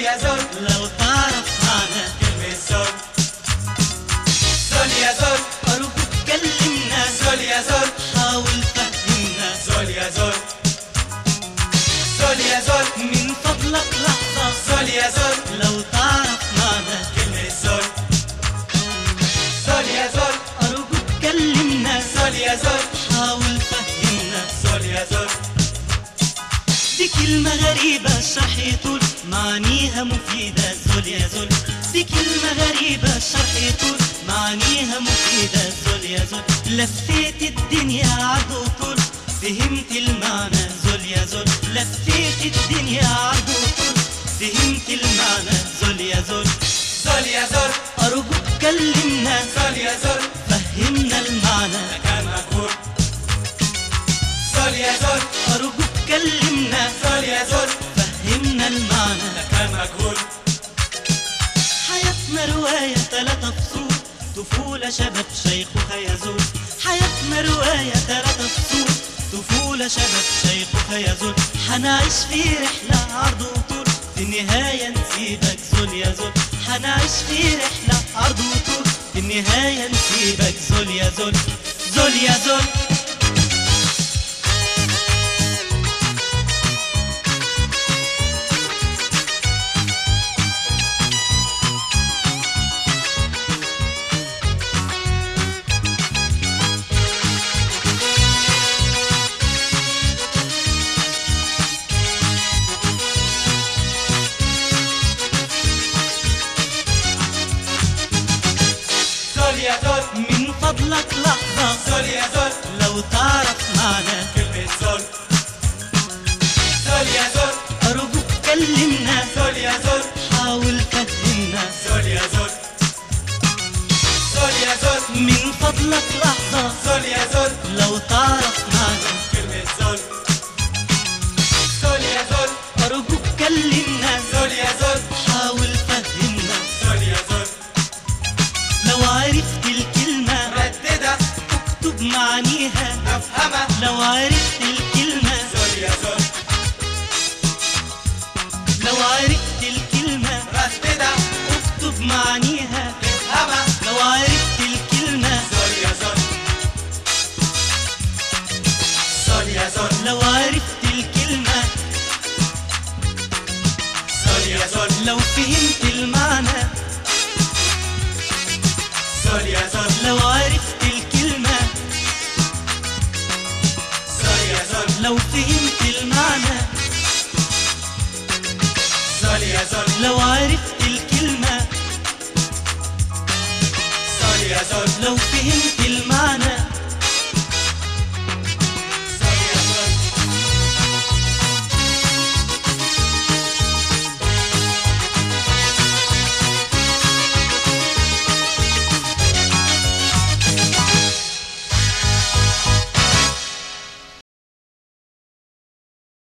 يا زول لو تعرف معنى كلمة زول. زول يا زول أرجوك كلمنا، زول يا زول حاول فهمنا. زول يا زول. زول يا زول من فضلك لحظة، زول يا زول لو تعرف معنى كلمة زول. زول يا زول أرجوك كلمنا، زول يا زول حاول فهمنا. زول يا زول. دي كلمة غريبة الشرح يطول، معانيها مفيدة. زول يا زول، دي كلمة غريبة الشرح يطول، معانيها مفيدة. زول يا زول، لفيت الدنيا عرض وطول، فهمت المعنى. زول يا زول، لفيت الدنيا عرض وطول، فهمت المعنى. زول يا زول، زول يا زول أرجوك كلمنا، زول يا زول فهمنا المعنى. مكان مجهول. زول يا زول أرجوك كلمنا، زول يا زول فهمنا المعنى. مكان مجهول. حياتنا رواية 3 فصول، طفولة شباب شيخوخة يزول. حياتنا رواية 3 فصول، طفولة شباب شيخوخة يزول. حنعيش في رحلة عرض وطول، في النهاية نسيبك. زول يا زول، حنعيش في رحلة عرض وطول، في النهاية نسيبك. زول يا زول، زول يا زول. زول يا زول من فضلك لحظة، زول يا زول لو تعرف معنى. كلمة زول. زول يا زول أرجوك كلمنا، زول يا زول حاول فهمنا. زول يا زول. زول يا زول من فضلك لحظة، زول يا زول لو تعرف معنى. كلمة زول. زول يا زول أرجوك كلمنا، زول يا زول حاول فهمنا. زول يا زول. لو عرفت الكلمة رددها اكتب معانيها. افهمها. لو عرفت الكلمة، زول يا زول لو عرفت الكلمة رددها اكتب معانيها. افهمها. لو عرفت الكلمة، زول يا زول. زول يا زول لو عرفت الكلمة، زول يا زول لو فهمت المعنى. زول يا زول لو عرفت الكلمة، زول يا زول لو فهمت المعنى. زول يا زول لو